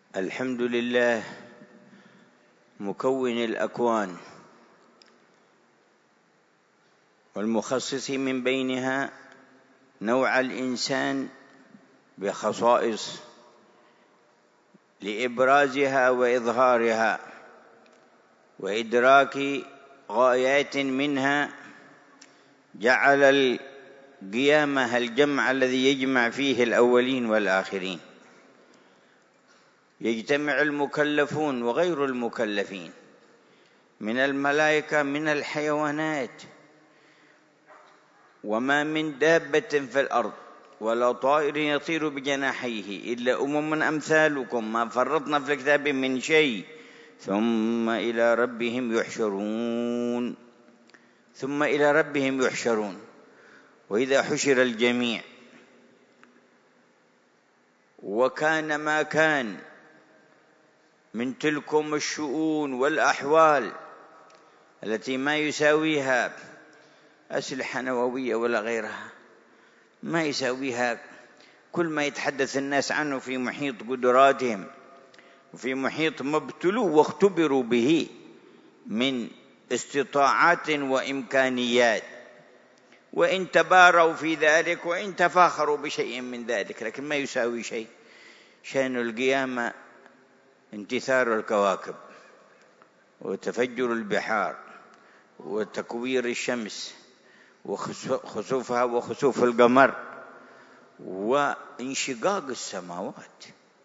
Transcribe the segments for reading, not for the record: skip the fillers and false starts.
الحمد لله مكون الأكوان والمخصص من بينها نوع الإنسان بخصائص لإبرازها وإظهارها وإدراك غايات منها. جعل القيامة الجمع الذي يجمع فيه الأولين والآخرين، يجتمع المكلفون وغير المكلفين من الملائكة من الحيوانات، وما من دابة في الأرض ولا طائر يطير بجناحيه إلا أمم أمثالكم ما فرطنا في الكتاب من شيء ثم إلى ربهم يحشرون. ثم إلى ربهم يحشرون. وإذا حشر الجميع وكان ما كان من تلكم الشؤون والأحوال التي ما يساويها أسلحة نووية ولا غيرها، ما يساويها كل ما يتحدث الناس عنه في محيط قدراتهم وفي محيط ما ابتلوا واختبروا به من استطاعات وإمكانيات، وإن تباروا في ذلك وإن تفاخروا بشيء من ذلك، لكن ما يساوي شيء. شأن القيامة انتثار الكواكب وتفجر البحار وتكوير الشمس وخسوفها وخسوف القمر وانشقاق السماوات.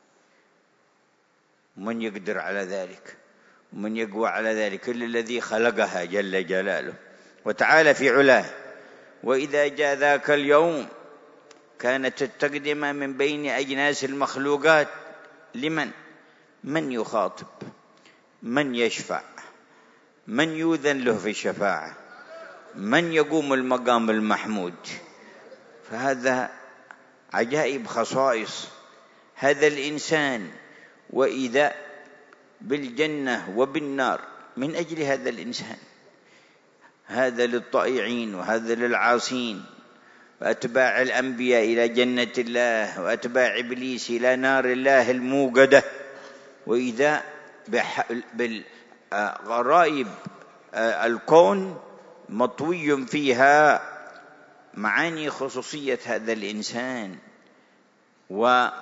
من يقدر على ذلك؟ ومن يقوى على ذلك؟ إلا الذي خلقها جل جلاله وتعالى في علاه. وإذا جاء ذاك اليوم كانت التقدمة من بين أجناس المخلوقات لمن؟ من يخاطب؟ من يشفع؟ من يؤذن له في الشفاعة؟ من يقوم المقام المحمود؟ فهذا عجائب خصائص هذا الإنسان، وإذا بالجنة وبالنار من أجل هذا الإنسان. هذا للطائعين وهذا للعاصين، وأتباع الأنبياء إلى جنة الله وأتباع إبليس إلى نار الله الموقدة. وإذا بالغرائب الكون مطوي فيها معاني خصوصية هذا الإنسان، ويجب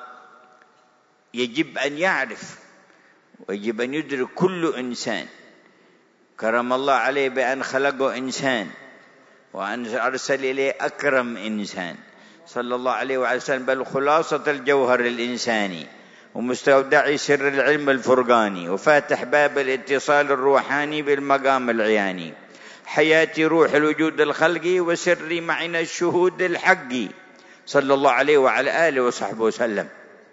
أن يعرف ويجب أن يدرك كل إنسان كرم الله عليه بأن خلقه إنسان وأن أرسل إليه أكرم إنسان صلى الله عليه وسلم، بل خلاصة الجوهر الإنساني ومستودع سر العلم الفرقاني وفاتح باب الاتصال الروحاني بالمقام العياني، حياة روح الوجود الخلقي وسر معنى الشهود الحقي صلى الله عليه وعلى آله وصحبه وسلم.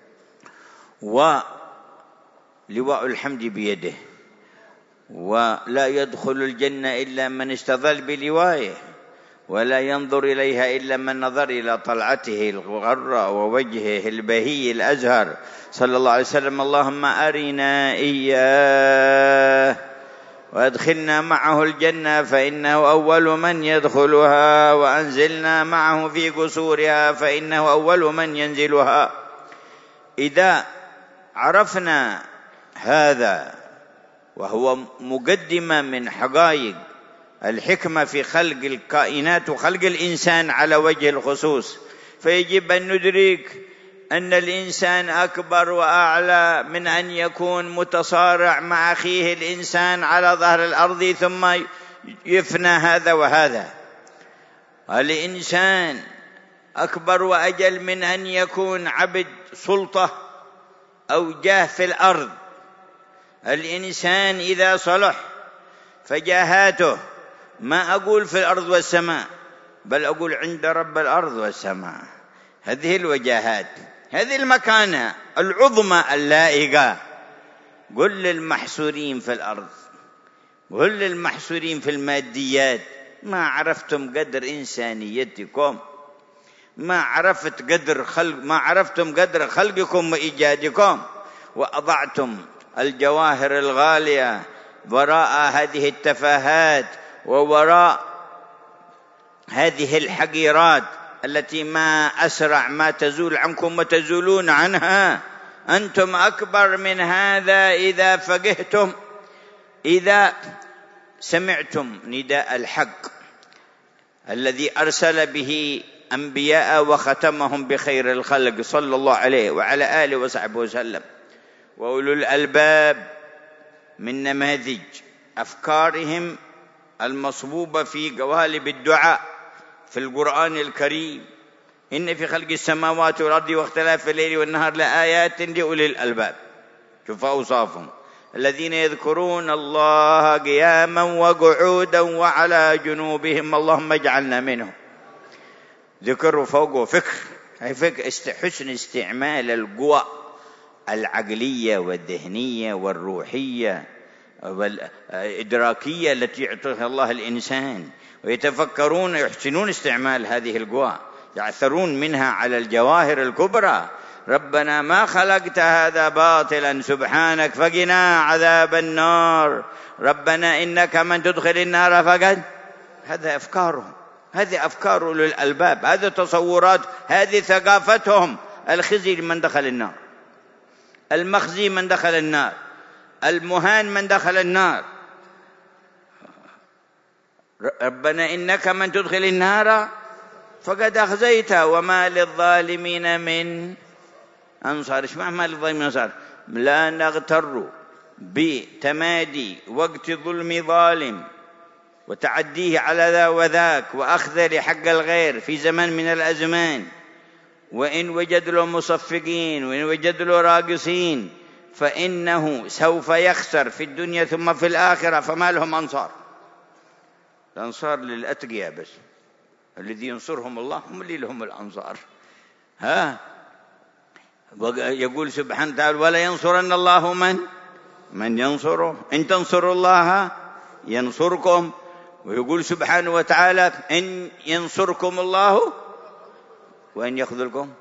ولواء الحمد بيده، ولا يدخل الجنة إلا من استظل بلوائه، ولا ينظر إليها إلا من نظر إلى طلعته الغراء ووجهه البهي الأزهر صلى الله عليه وسلم. اللهم أرنا إياه وأدخلنا معه الجنة فإنه أول من يدخلها، وأنزلنا معه في قصورها فإنه أول من ينزلها. إذا عرفنا هذا، وهو مقدمة من حقائق الحكمة في خلق الكائنات وخلق الإنسان على وجه الخصوص، فيجب أن ندرك أن الإنسان أكبر وأعلى من أن يكون متصارع مع أخيه الإنسان على ظهر الأرض ثم يفنى هذا وهذا. الإنسان أكبر وأجل من أن يكون عبد سلطة أو جاه في الأرض. الإنسان إذا صلح فجاهاته، ما أقول في الأرض والسماء، بل أقول عند رب الأرض والسماء، هذه الوجاهات، هذه المكانة العظمى اللائقة. قل للمحصورين في الأرض، قل للمحصورين في الماديات، ما عرفتم قدر إنسانيتكم، ما عرفتم قدر خلقكم وإيجادكم، وأضعتم الجواهر الغالية وراء هذه التفاهات ووراء هذه الحقيرات التي ما أسرع ما تزول عنكم وتزولون عنها. أنتم أكبر من هذا إذا فقهتم، إذا سمعتم نداء الحق الذي أرسل به أنبياء وختمهم بخير الخلق صلى الله عليه وعلى آله وصحبه وسلم. وأولو الألباب من نماذج أفكارهم المصبوبة في قوالب الدعاء في القرآن الكريم: إن في خلق السماوات والأرض واختلاف الليل والنهار لآيات لأولي الألباب. شوف أوصافهم: الذين يذكرون الله قياما وقعودا وعلى جنوبهم اللهم اجعلنا منهم. ذكر فوقه فكر، حسن استعمال القوى العقلية والذهنية والروحية والإدراكية التي يعطيها الله الإنسان، ويتفكرون يحسنون استعمال هذه القوى، يعثرون منها على الجواهر الكبرى. ربنا ما خلقت هذا باطلا سبحانك فقنا عذاب النار، ربنا إنك من تدخل النار فقد. هذا أفكارهم، هذه أفكار أولي الألباب، هذه تصورات، هذه ثقافتهم. الخزي من دخل النار، المخزي من دخل النار، المهان من دخل النار. ربنا إنك من تدخل النار فقد أخزيته وما للظالمين من أنصار. إيش معنى ما للظالمين من أنصار؟ لا نغتر بتمادي وقت ظلم ظالم وتعديه على ذا وذاك وأخذه لحق الغير في زمن من الأزمان، وإن وجد له مصفقين وإن وجد له راقصين فإنه سوف يخسر في الدنيا ثم في الآخرة. فما لهم أنصار. الأنصار للأتقياء بس، الذي ينصرهم الله هم اللي لهم الأنصار. يقول سبحانه وتعالى: ولا ينصرن الله من ينصره، إن تنصروا الله ينصركم. ويقول سبحانه وتعالى: إن ينصركم الله وإن يخذلكم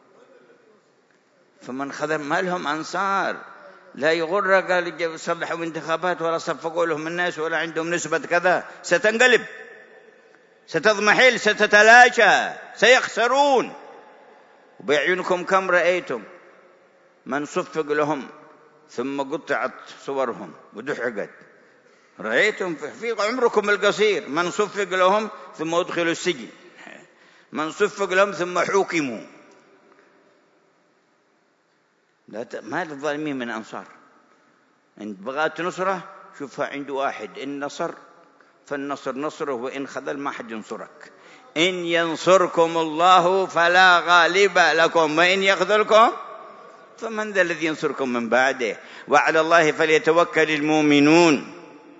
فمن خذل. ما لهم أنصار. لا يغرك قال صلحوا انتخابات ولا صفقوا لهم الناس ولا عندهم نسبة كذا، ستنقلب، ستضمحل، ستتلاشى، سيخسرون. وبأعينكم كم رأيتم من صفق لهم ثم قطعت صورهم ودحقت. رأيتم في عمركم القصير من صفق لهم ثم أدخلوا السجن، من صفق لهم ثم حوكموا. ما للظالمين من أنصار. إن بغات نصرة شوفها عند واحد: إن نصر فالنصر نصره وإن خذل ما حد ينصرك. إن ينصركم الله فلا غالب لكم وإن يخذلكم فمن ذا الذي ينصركم من بعده وعلى الله فليتوكل المؤمنون.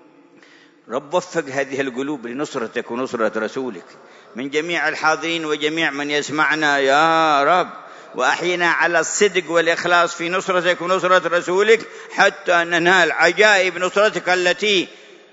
رب وفق هذه القلوب لنصرتك ونصرة رسولك من جميع الحاضرين وجميع من يسمعنا يا رب، وأحينا على الصدق والإخلاص في نصرتك ونصرة رسولك حتى ننال عجائب نصرتك التي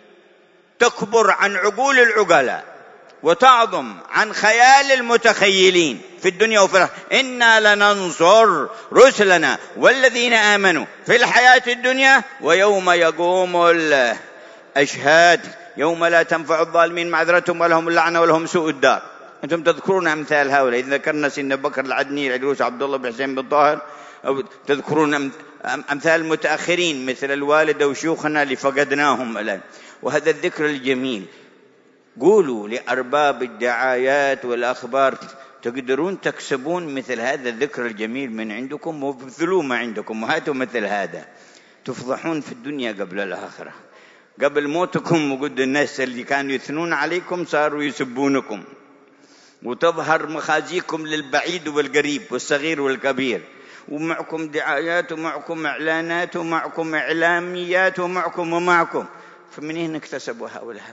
تكبر عن عقول العقلاء وتعظم عن خيال المتخيلين في الدنيا وفي الآخرة. إنا لننصر رسلنا والذين آمنوا في الحياة الدنيا ويوم يقوم الأشهاد يوم لا تنفع الظالمين معذرتهم ولهم اللعنة ولهم سوء الدار. أنتم تذكرون أمثال هؤلاء إذ ذكرنا سن بكر العدني العدروس عبد الله بن حسين بن طاهر، أو تذكرون أمثال المتأخرين مثل الوالدة وشيوخنا اللي فقدناهم الآن. وهذا الذكر الجميل. قولوا لأرباب الدعايات والأخبار: تقدرون تكسبون مثل هذا الذكر الجميل من عندكم وابذلوا ما عندكم وهاتوا مثل هذا، تفضحون في الدنيا قبل الآخرة. قبل موتكم وقد الناس اللي كانوا يثنون عليكم صاروا يسبونكم، وتظهر مخازيكم للبعيد والقريب والصغير والكبير، ومعكم دعايات ومعكم إعلانات ومعكم إعلاميات ومعكم. فمنين اكتسبوا هؤلاء؟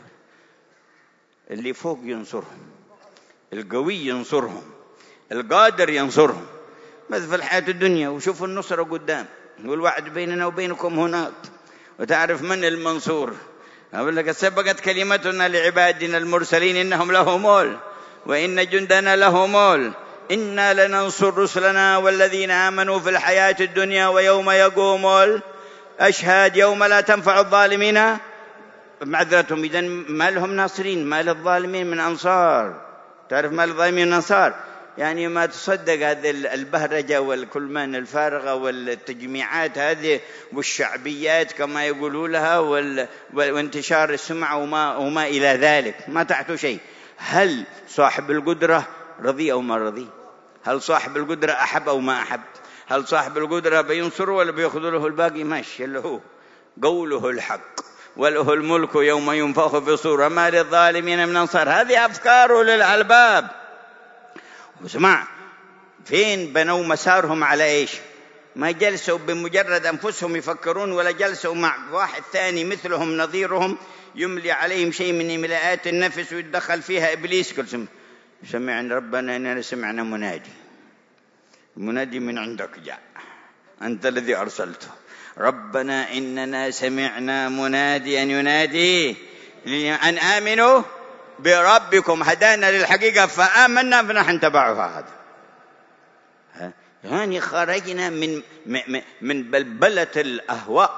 اللي فوق ينصرهم، القوي ينصرهم، القادر ينصرهم. بس في الحياة الدنيا وشوفوا النصرة قدام، والوعد بيننا وبينكم هناك، وتعرف من المنصور. أقول لك: سبقت كلمتنا لعبادنا المرسلين إنهم لهم وإن جندنا لهم إنا لننصر رسلنا والذين آمنوا في الحياة الدنيا ويوم يقوم الأشهاد يوم لا تنفع الظالمين معذرتهم. إذن ما لهم ناصرين، ما للظالمين من أنصار. تعرف ما للظالمين من أنصار؟ يعني ما تصدق هذه البهرجة والكلمان الفارغة والتجميعات هذه والشعبيات كما يقولوا لها وانتشار السمعة وما إلى ذلك، ما تحته شيء. هل صاحب القدرة رضي أو ما رضي؟ هل صاحب القدرة أحب أو ما أحب؟ هل صاحب القدرة بينصره ولا بيأخذ له الباقي؟ ماشي، اللي هو قوله الحق وله الملك يوم ينفخ في الصور ما للظالمين من أنصار. هذه أفكاره للألباب. واسمع، فين بنوا مسارهم على إيش؟ ما جلسوا بمجرد أنفسهم يفكرون، ولا جلسوا مع واحد ثاني مثلهم نظيرهم يملي عليهم شيء من إملاءات النفس ويتدخل فيها إبليس. كل سمعنا ربنا إننا سمعنا منادي من عندك جاء، أنت الذي أرسلته. ربنا إننا سمعنا مناديا ينادي أن آمنوا بربكم، هدانا للحقيقة فآمنا فنحن تبعها. هذا يعني خرجنا من بلبلة الأهواء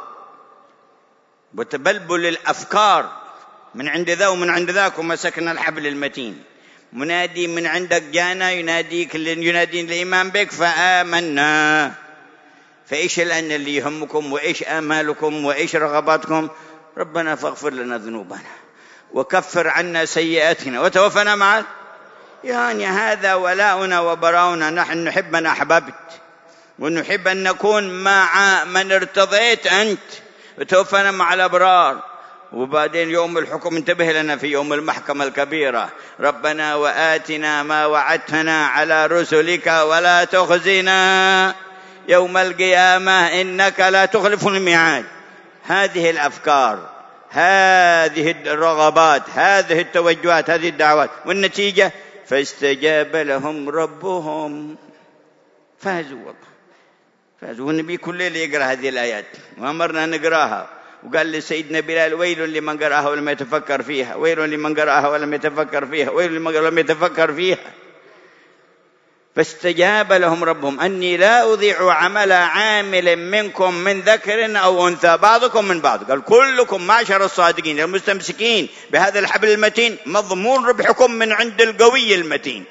وتبلبل الأفكار من عند ذا ومن عند ذاك، ومسكنا الحبل المتين. منادي من عندك جانا يناديك، ينادي الإيمان بك فآمنا. فإيش الآن اللي يهمكم؟ وإيش آمالكم؟ وإيش رغباتكم؟ ربنا فاغفر لنا ذنوبنا وكفر عنا سيئاتنا وتوفنا معك. يعني هذا ولاؤنا وبراؤنا. نحن نحب من أحببت، ونحب أن نكون مع من ارتضيت أنت، وتوفنا مع الأبرار. وبعدين يوم الحكم انتبه لنا في يوم المحكمة الكبيرة. ربنا وآتنا ما وعدتنا على رسلك ولا تخزنا يوم القيامة إنك لا تخلف الميعاد. هذه الأفكار، هذه الرغبات، هذه التوجهات، هذه الدعوات، والنتيجة فاستجاب لهم ربهم فازوا. والله فازوا. والنبي كل ليلة يقرأ هذه الآيات وأمرنا نقراها، وقال لسيدنا بلال ويل لمن قرأها ولم يتفكر فيها، ويل لمن قرأها ولم يتفكر فيها، ويل لمن لم يتفكر فيها. فاستجاب لهم ربهم أني لا أضيع عمل عامل منكم من ذكر أو أنثى بعضكم من بعض. قال كلكم معشر الصادقين المستمسكين بهذا الحبل المتين مضمون ربحكم من عند القوي المتين.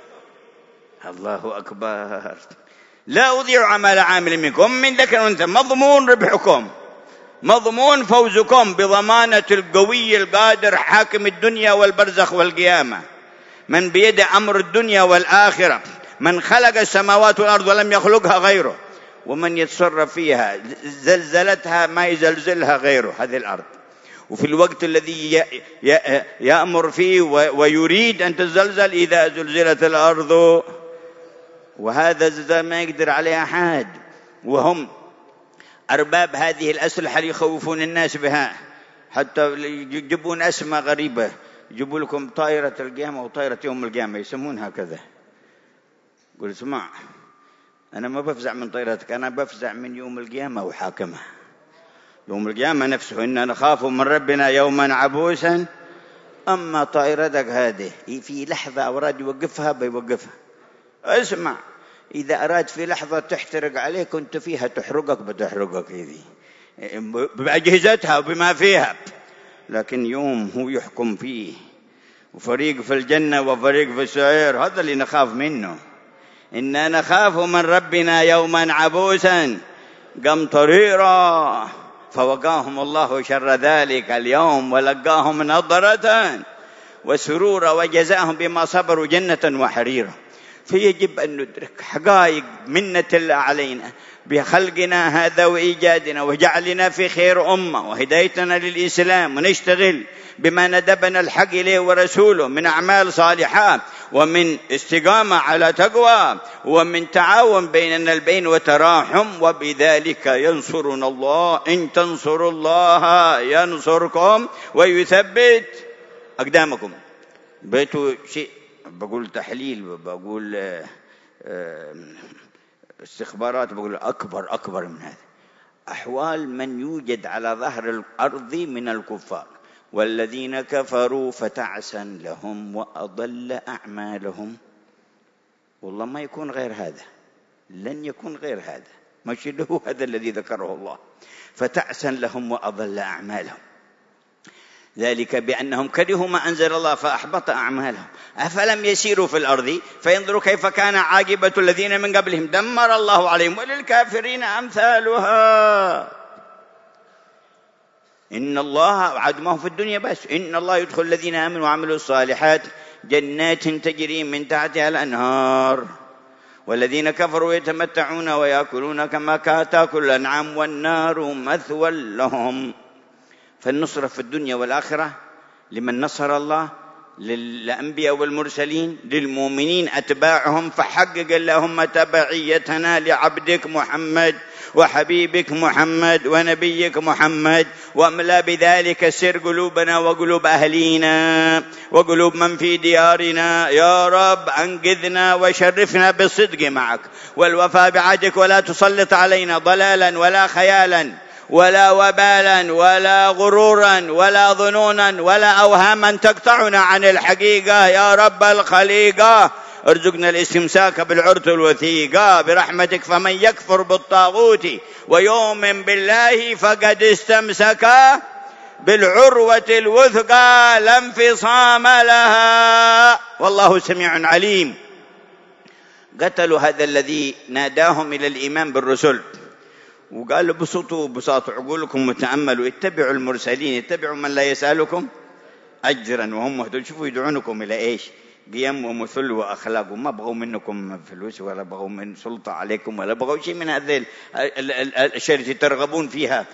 الله أكبر. لا أضيع عمل عامل منكم من ذكر أو أنثى، مضمون ربحكم، مضمون فوزكم بضمانة القوي القادر حاكم الدنيا والبرزخ والقيامة، من بيده أمر الدنيا والآخرة، من خلق السماوات والأرض ولم يخلقها غيره، ومن يتصرف فيها زلزلتها ما يزلزلها غيره هذه الأرض، وفي الوقت الذي يأمر فيه ويريد أن تزلزل إذا زلزلت الأرض. وهذا الزلزال ما يقدر عليه أحد، وهم أرباب هذه الأسلحة يخوفون الناس بها، حتى يجيبون أسماء غريبة، يجيبوا لكم طائرة القيامة وطائرة يوم القيامة يسمونها كذا. قل اسمع، أنا ما بفزع من طائرتك، أنا بفزع من يوم القيامة وحاكمه. يوم القيامة نفسه إننا نخاف من ربنا يوما عبوسا. أما طائرتك هذه في لحظة أراد يوقفها بيوقفها. اسمع، إذا أراد في لحظة تحترق عليك كنت فيها تحرقك بتحرقك هذه بأجهزتها وبما فيها، لكن يوم هو يحكم فيه، وفريق في الجنة وفريق في السعير، هذا اللي نخاف منه. إنا نخاف من ربنا يوما عبوسا قمطريرا فوقاهم الله شر ذلك اليوم ولقاهم نضرة وسرورا وجزاهم بما صبروا جنة وحريرا. فيجب أن ندرك حقائق منة الله علينا بخلقنا هذا وإيجادنا وجعلنا في خير أمة وهدايتنا للإسلام، ونشتغل بما ندبنا الحق إليه ورسوله من أعمال صالحة، ومن استقامة على تقوى، ومن تعاون بيننا البين وتراحم، وبذلك ينصرنا الله. إن تنصروا الله ينصركم ويثبت أقدامكم. بيتوا شيء بقول تحليل، بقول استخبارات، بقول أكبر من هذا. أحوال من يوجد على ظهر الأرض من الكفار والذين كفروا فتعسا لهم وأضل أعمالهم. والله ما يكون غير هذا، لن يكون غير هذا، مش هذا الذي ذكره الله. فتعسا لهم وأضل أعمالهم. ذلك بأنهم كرهوا ما أنزل الله فأحبط أعمالهم. أفلم يسيروا في الأرض فينظروا كيف كان عاقبة الذين من قبلهم دمر الله عليهم وللكافرين أمثالها. إن الله عدمه في الدنيا بس، إن الله يدخل الذين آمنوا وعملوا الصالحات جنات تجري من تحتها الأنهار والذين كفروا يتمتعون ويأكلون كما تأكل الأنعام والنار مثوى لهم. فالنصرة في الدنيا والآخرة لمن نصر الله، للأنبياء والمرسلين، للمؤمنين أتباعهم. فحقق اللهم تبعيتنا لعبدك محمد وحبيبك محمد ونبيك محمد، واملأ بذلك سر قلوبنا وقلوب أهلينا وقلوب من في ديارنا يا رب. أنقذنا وشرفنا بالصدق معك والوفاء بعهدك، ولا تسلط علينا ضلالا ولا خيالا ولا وبالا ولا غرورا ولا ظنونا ولا أوهاما تقطعنا عن الحقيقة يا رب الخليقة. ارزقنا الاستمساك بالعروة الوثيقة برحمتك. فمن يكفر بالطاغوت ويؤمن بالله فقد استمسك بالعروة الوثقى لا انفصام لها والله سميع عليم. قتلوا هذا الذي ناداهم إلى الإيمان بالرسل وقال بسطوا عقولكم وتأملوا، اتبعوا المرسلين، اتبعوا من لا يسألكم أجرا وهم مهتدون. شوفوا يدعونكم إلى إيش؟ قيم ومثل وأخلاق، وما بغوا منكم فلوس ولا بغوا من سلطة عليكم ولا بغوا شيء من هذه الأشياء التي ترغبون فيها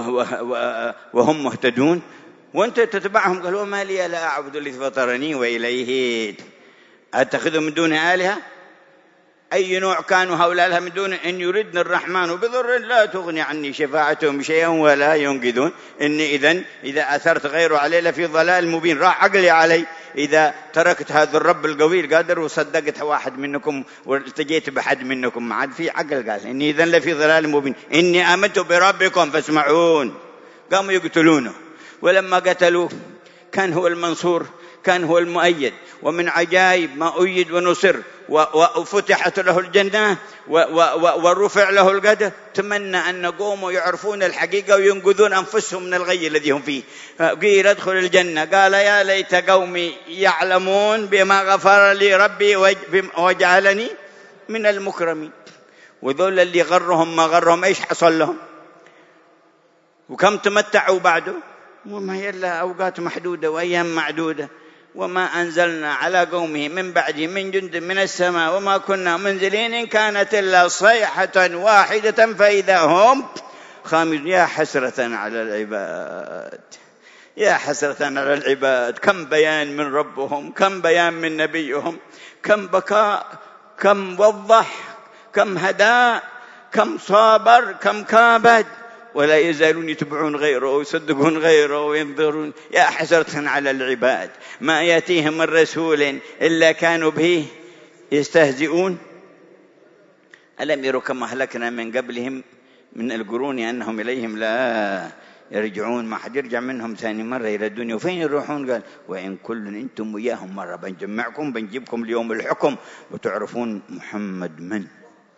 وهم مهتدون، وأنت تتبعهم. قالوا ما لي لا أعبد الذي فطرني وإليه أتخذ من دون آلهة. أي نوع كانوا هؤلاء من دون إن يردن الرحمن بضر لا تغني عني شفاعتهم شيئا ولا ينقذون. إني إذا أثرت غيره علي لفي ضلال مبين. راح عقلي علي إذا تركت هذا الرب القوي القادر وصدقت واحد منكم والتجيت بحد منكم، ما عاد في عقل. قال إني إذن لفي ضلال مبين، إني آمنت بربكم فاسمعون. قاموا يقتلونه، ولما قتلوه كان هو المنصور، كان هو المؤيد. ومن عجائب ما أيد ونصر وفتحت له الجنة ورفع له القدر. تمنى أن قوموا يعرفون الحقيقة وينقذون أنفسهم من الغي الذي هم فيه. قيل ادخل الجنة، قال يا ليت قومي يعلمون بما غفر لي ربي وجعلني من المكرمين. وذول اللي غرهم ما غرهم إيش حصل لهم؟ وكم تمتعوا بعده؟ وما هي إلا أوقات محدودة وأيام معدودة. وما أنزلنا على قومه من بعده من جند من السماء وما كنا منزلين إن كانت إلا صيحة واحدة فإذا هم خامدون. يا حسرة على العباد، يا حسرة على العباد. كم بيان من ربهم، كم بيان من نبيهم، كم بكاء، كم وضح، كم هدى، كم صابر، كم كابد، ولا يزالون يتبعون غيره ويصدقون غيره وينظرون. يا حسرة على العباد ما يأتيهم من رسول إلا كانوا به يستهزئون. ألم يروا كما أهلكنا من قبلهم من القرون أنهم إليهم لا يرجعون. ما حد يرجع منهم ثاني مرة إلى الدنيا. وفين يروحون؟ قال وإن كل أنتم وياهم مرة بنجمعكم بنجيبكم اليوم الحكم وتعرفون محمد من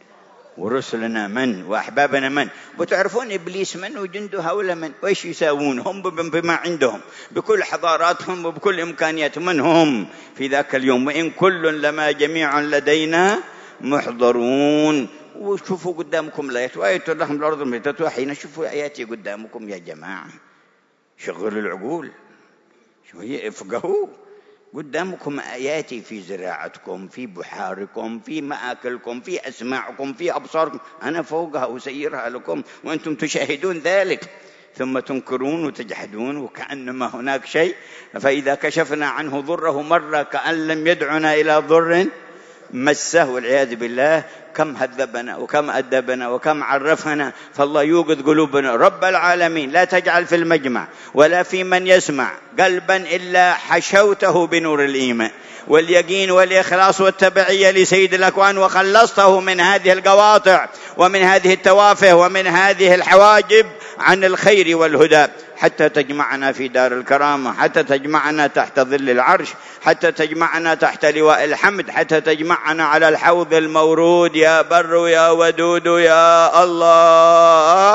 ورسلنا من وأحبابنا من، وتعرفون إبليس من وجنده هؤلاء من وإيش يساوون هم بما عندهم بكل حضاراتهم وبكل إمكانياتهم من هم في ذاك اليوم. وإن كل لما جميع لدينا محضرون. وشوفوا قدامكم الآيات وآية لهم الأرض ميتة حين شوفوا آياتي قدامكم يا جماعة. شغلوا العقول شوية، افقهوا. قدامكم آياتي في زراعتكم، في بحاركم، في مآكلكم، في أسماعكم، في أبصاركم. أنا فوقها أسيرها لكم وأنتم تشاهدون ذلك، ثم تنكرون وتجحدون وكأنما هناك شيء. فإذا كشفنا عنه ضره مرة كأن لم يدعنا إلى ضر مسه والعياذ بالله. كم هذبنا وكم أدبنا وكم عرفنا. فالله يوقظ قلوبنا رب العالمين. لا تجعل في المجمع ولا في من يسمع قلبا إلا حشوته بنور الإيمان واليقين والإخلاص والتبعية لسيد الأكوان، وخلصته من هذه القواطع ومن هذه التوافه ومن هذه الحواجب عن الخير والهدى، حتى تجمعنا في دار الكرامة، حتى تجمعنا تحت ظل العرش، حتى تجمعنا تحت لواء الحمد، حتى تجمعنا على الحوض المورود. يا بر يا ودود يا الله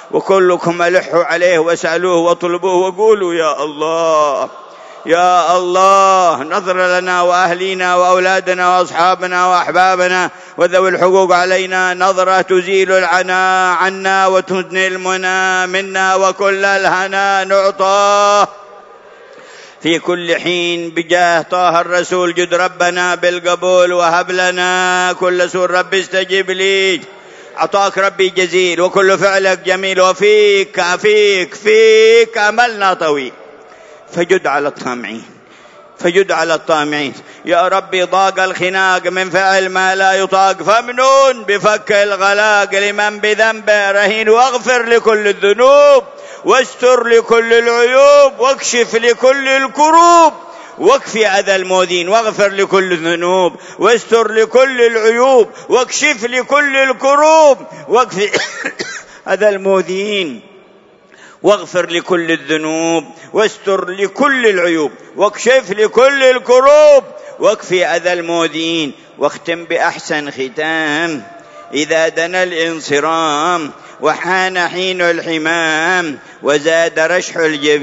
وكلكم ألحوا عليه واسألوه واطلبوه وقولوا يا الله يا الله نظر لنا وأهلينا وأولادنا وأصحابنا وأحبابنا وذوي الحقوق علينا نظرة تزيل العناء عنا وتدني المنى منا وكل الهنا نعطاه في كل حين بجاه طه الرسول. جد ربنا بالقبول وهب لنا كل سور. رب استجب لي عطاك ربي جزيل وكل فعلك جميل وفيك فيك أملنا طويل. فجد على الطامعين فجد على الطامعين يا ربي. ضاق الخناق من فعل ما لا يطاق فمنون بفك الغلاق لمن بذنبه رهين. واغفر لكل الذنوب واستر لكل العيوب واكشف لكل الكروب واكفي أذى المؤذين. واغفر لكل الذنوب واستر لكل العيوب واكشف لكل الكروب واكفي أذى المؤذين. واغفر لكل الذنوب واستر لكل العيوب واكشف لكل الكروب واكفي أذى المؤذين. واختم بأحسن ختام إذا دنا الانصرام وحان حين الحمام وزاد رشح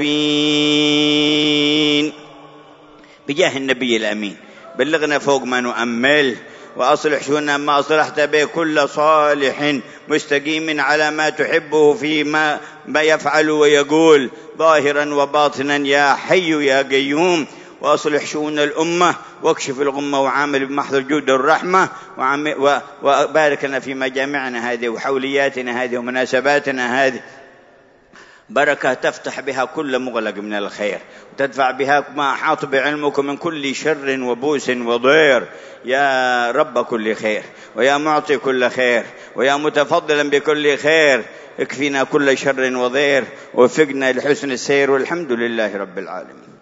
الجبين. بجاه النبي الأمين بلغنا فوق ما نؤمل وأصلح شؤوننا ما أصلحت به كل صالح مستقيم على ما تحبه فيما يفعل ويقول ظاهرا وباطنا يا حي يا قيوم. وأصلح شؤون الأمة واكشف الغمة وعامل بمحض الجود والرحمة وبارك لنا في مجامعنا هذه وحولياتنا هذه ومناسباتنا هذه بركة تفتح بها كل مغلق من الخير وتدفع بها ما أحاط بعلمك من كل شر وبوس وضير. يا رب كل خير ويا معطي كل خير ويا متفضلا بكل خير اكفينا كل شر وضير ووفقنا لحسن السير والحمد لله رب العالمين.